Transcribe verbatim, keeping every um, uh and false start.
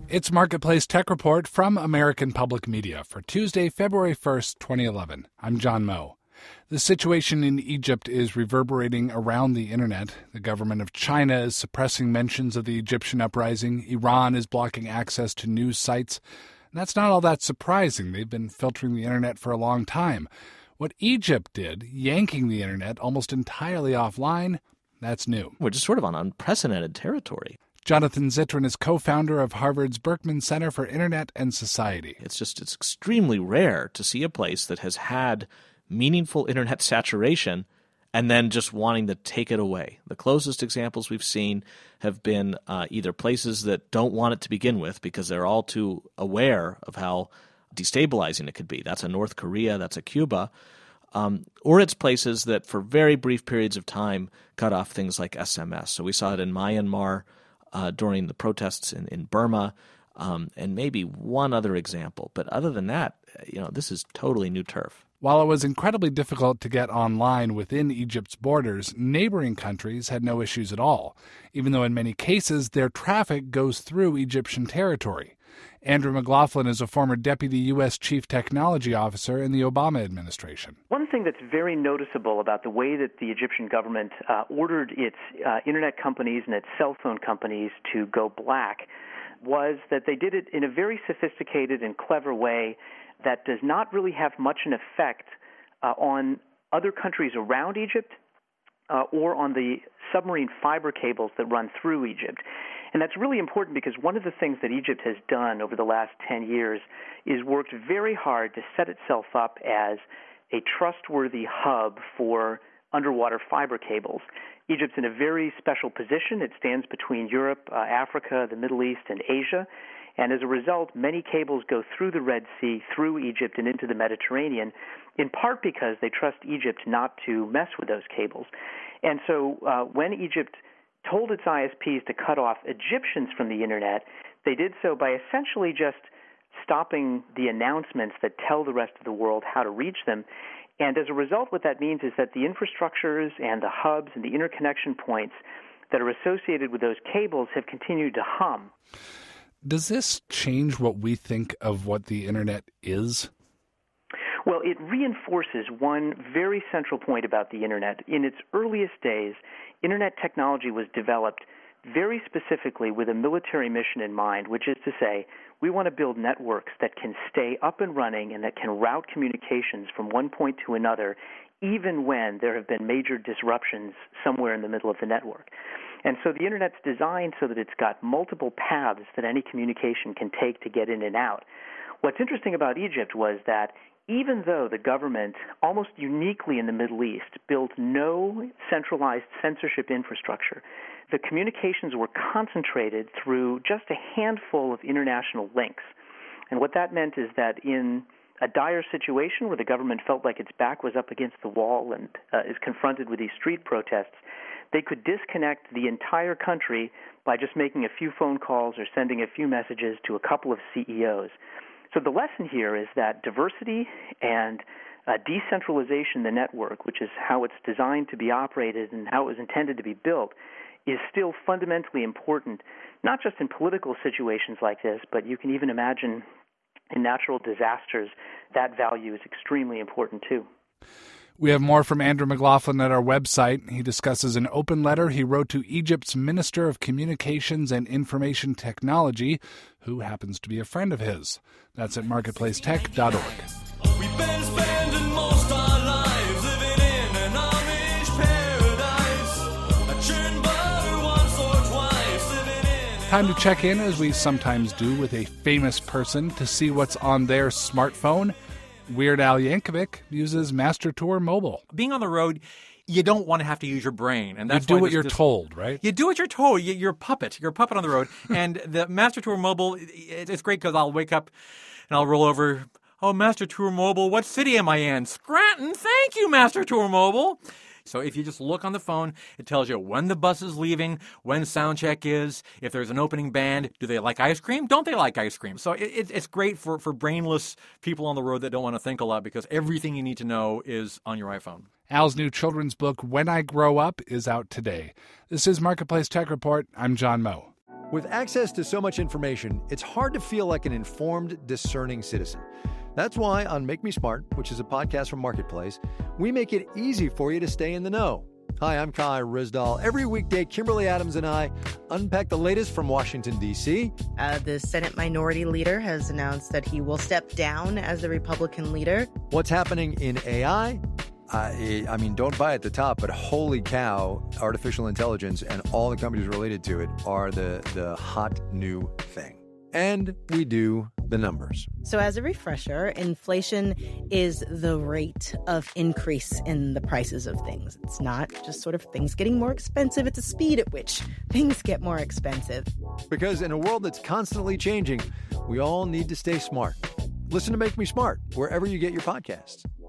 It's Marketplace Tech Report from American Public Media for Tuesday, February first, twenty eleven. I'm John Moe. The situation in Egypt is reverberating around the internet. The government of China is suppressing mentions of the Egyptian uprising. Iran is blocking access to news sites. And that's not all that surprising. They've been filtering the internet for a long time. What Egypt did, yanking the internet almost entirely offline, that's new. We're just sort of on unprecedented territory. Jonathan Zittrain is co-founder of Harvard's Berkman Center for Internet and Society. It's just it's extremely rare to see a place that has had meaningful internet saturation and then just wanting to take it away. The closest examples we've seen have been uh, either places that don't want it to begin with because they're all too aware of how destabilizing it could be. That's a North Korea, that's a Cuba. Um, or it's places that for very brief periods of time cut off things like S M S. So we saw it in Myanmar uh, during the protests in, in Burma, um, and maybe one other example. But other than that, you know, this is totally new turf. While it was incredibly difficult to get online within Egypt's borders, neighboring countries had no issues at all, even though in many cases their traffic goes through Egyptian territory. Andrew McLaughlin is a former deputy U S Chief Technology Officer in the Obama administration. One thing that's very noticeable about the way that the Egyptian government uh, ordered its uh, internet companies and its cell phone companies to go black was that they did it in a very sophisticated and clever way that does not really have much an effect uh, on other countries around Egypt uh, or on the submarine fiber cables that run through Egypt. And that's really important because one of the things that Egypt has done over the last ten years is worked very hard to set itself up as a trustworthy hub for underwater fiber cables. Egypt's in a very special position. It stands between Europe, uh, Africa, the Middle East, and Asia. And as a result, many cables go through the Red Sea, through Egypt, and into the Mediterranean, in part because they trust Egypt not to mess with those cables. And so uh, when Egypt told its I S Ps to cut off Egyptians from the internet, they did so by essentially just stopping the announcements that tell the rest of the world how to reach them. And as a result, what that means is that the infrastructures and the hubs and the interconnection points that are associated with those cables have continued to hum. Does this change what we think of what the internet is? Well, it reinforces one very central point about the internet. In its earliest days, internet technology was developed very specifically with a military mission in mind, which is to say, we want to build networks that can stay up and running and that can route communications from one point to another, even when there have been major disruptions somewhere in the middle of the network. And so the internet's designed so that it's got multiple paths that any communication can take to get in and out. What's interesting about Egypt was that even though the government, almost uniquely in the Middle East, built no centralized censorship infrastructure, the communications were concentrated through just a handful of international links. And what that meant is that in a dire situation where the government felt like its back was up against the wall and uh, is confronted with these street protests, they could disconnect the entire country by just making a few phone calls or sending a few messages to a couple of C E Os. So the lesson here is that diversity and uh, decentralization in the network, which is how it's designed to be operated and how it was intended to be built, is still fundamentally important, not just in political situations like this, but you can even imagine in natural disasters, that value is extremely important too. We have more from Andrew McLaughlin at our website. He discusses an open letter he wrote to Egypt's Minister of Communications and Information Technology, who happens to be a friend of his. That's at marketplace tech dot org. We've been spending most our lives living in an Amish paradise. I churn butter once or twice, living in Time to check in, as we sometimes do, with a famous person to see what's on their smartphone. Weird Al Yankovic uses Master Tour Mobile. Being on the road, you don't want to have to use your brain. And that's you do why what this, you're this, told, right? You do what you're told. You, you're a puppet. You're a puppet on the road. And the Master Tour Mobile, it, it's great because I'll wake up and I'll roll over. Oh, Master Tour Mobile, what city am I in? Scranton. Thank you, Master Tour Mobile. So if you just look on the phone, it tells you when the bus is leaving, when sound check is, if there's an opening band, do they like ice cream? Don't they like ice cream? So it, it, it's great for, for brainless people on the road that don't want to think a lot because everything you need to know is on your iPhone. Al's new children's book, When I Grow Up, is out today. This is Marketplace Tech Report. I'm John Moe. With access to so much information, it's hard to feel like an informed, discerning citizen. That's why on Make Me Smart, which is a podcast from Marketplace, we make it easy for you to stay in the know. Hi, I'm Kai Ryssdal. Every weekday, Kimberly Adams and I unpack the latest from Washington, D C. Uh, the Senate Minority Leader has announced that he will step down as the Republican leader. What's happening in A I? I, I mean, don't buy at the top, but holy cow, artificial intelligence and all the companies related to it are the, the hot new thing. And we do the numbers. So as a refresher, inflation is the rate of increase in the prices of things. It's not just sort of things getting more expensive. It's a speed at which things get more expensive. Because in a world that's constantly changing, we all need to stay smart. Listen to Make Me Smart wherever you get your podcasts.